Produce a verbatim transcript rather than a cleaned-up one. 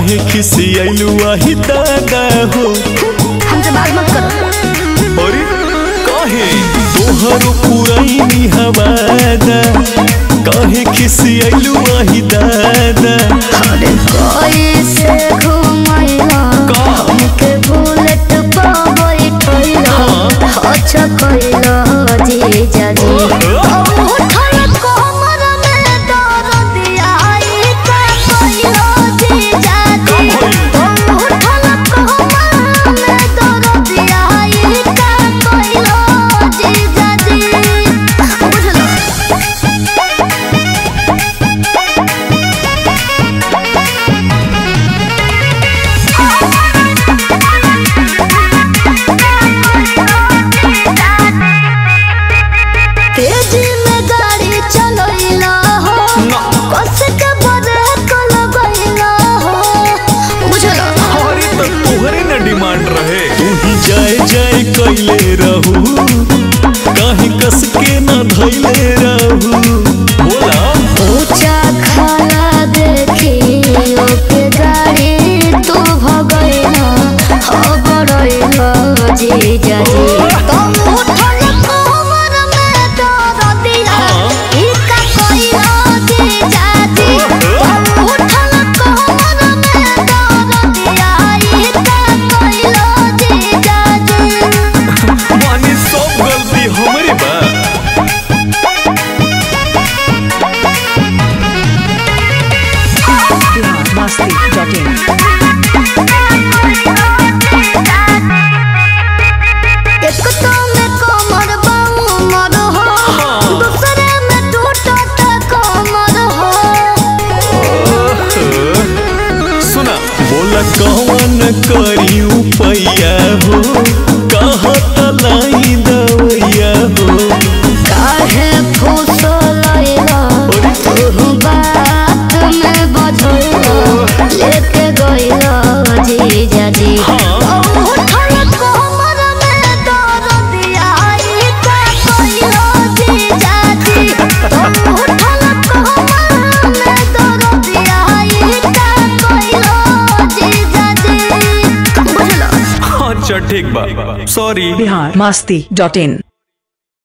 काहे खिसियलू आही दादा हो हमसे बात मत करो। अरे काहे तोहरो पुरानी हवादा काहे खिसियलू आही दादा। अरे कोई से घुमैला हमके बुलेट पर बैठैला अच्छा कइला जीजा जी। जय जय कैले रहू काहे कस के न धैले रहू बोला। ऊंचा खाला देखी ओके गाड़ी तू भगैला हो बड़ैला जीजा जी। तुम उठल कमर में दर्द दिया ई का कइला जीजा जी। तुम उठल कमर में दर्द दिया ई का कइला जीजा जी। मानी सब गलती हमरे बा। Masti dot in. एक तो में कमर बाऊ मर हो दूसरे में टूटत कमर हो। सुना बोला कौन करी उपैया हो कहत लाई दवैया हो। काहे फुसलैला तू बात में बझैला लेके गइला जीजा जी। उठल कमर में दर्द दिया ई का कइला जीजा जी। तुम उठल कमर में दर्द दिया ई का कइला जीजा जी। बुझलो। अच्छा ठीक बा सॉरी। बिहार मस्ती डॉट इन।